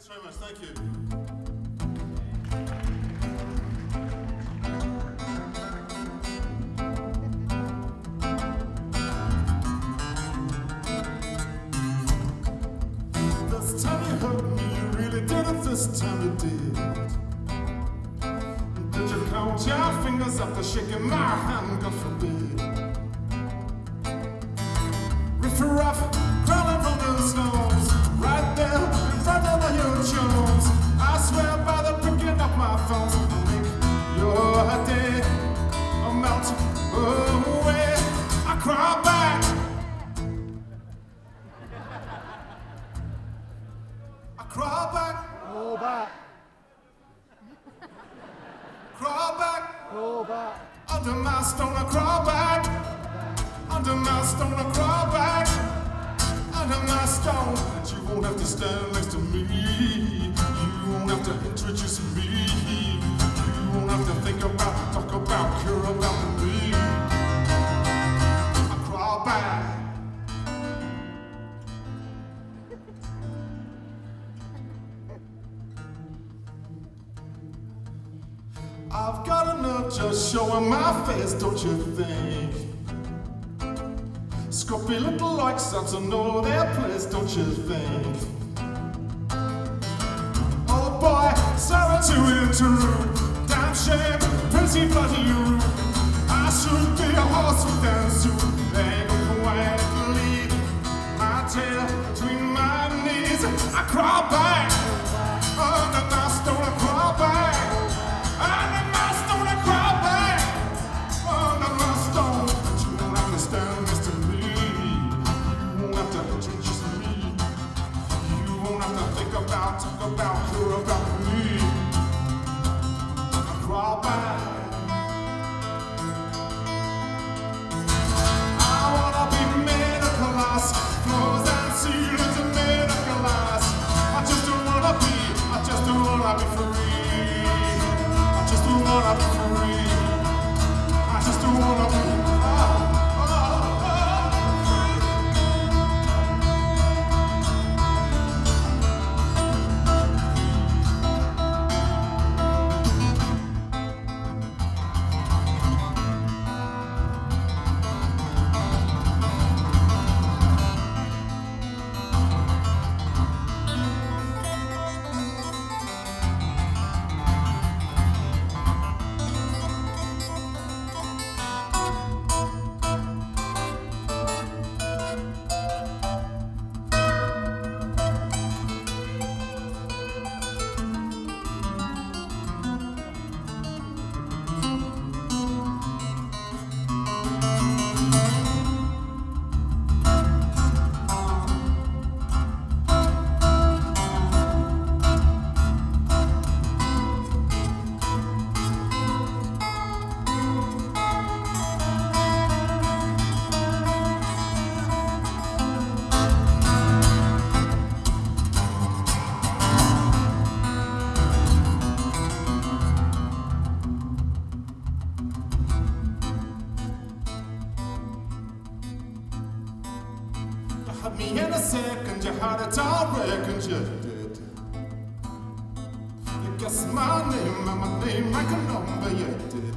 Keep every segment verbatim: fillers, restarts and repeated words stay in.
Thanks very much. Thank you. This time you hurt me, you really did it. This time you did. Did you count your fingers after shaking my hand? God forbid. Riff-raff, crawling from the snows, right there in front of your Jones. I swear by the picking of my thumbs, I'll make your day melt away. I crawl back, I crawl back, Crawl back, crawl back, crawl back. under my stone. I crawl back, under my stone. I crawl back, under my stone. And you won't have to stand next to me. You won't have to introduce me. You won't have to think about, talk about, care about me. I crawl back. I've got enough just showing my face, don't you think? Scruffy little likes ought to know their place, don't you think? Oh boy, sorry to intrude. Damn shame, pretty bloody rude. I should be a horse with dance suit. Ain't no quietly, my tail between my knees. I crawl back, under my stone. I crawl back, under my stone. I crawl back, under my stone. But you won't have to stand next to me. You won't have to introduce me. You won't have to think about, talk about, care about me. I crawl back. I wanna be made of glass, floors and ceilings are made of glass. I just don't wanna be, I just don't wanna be free. I just don't wanna be free. I just don't wanna be. Oh, oh, oh, free. Had me in a second, you had it all reckoned you did. You guessed my name and my name like a number, you did.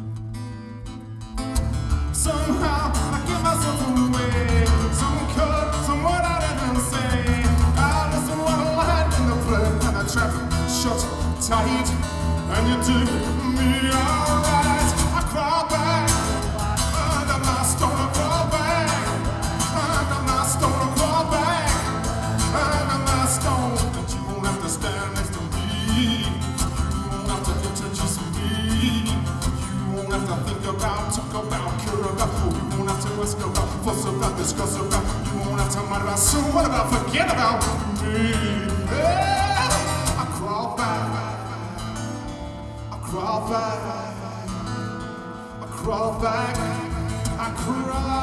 Somehow I give myself away, some cut, some word I didn't say. I listen one line in the play and the trap shut tight, and you did me alright. I crawl back, under my stone, I crawl back. Under my stone, I crawl back. Under my stone, but you won't have to stand next to me. You won't have to introduce me. You won't have to think about, talk about, care about. You won't have to ask about, fuss about, discuss about. You won't have to mind about, so what about, forget about me. Yeah. I crawl back. I crawl back. I crawl back. I crawl.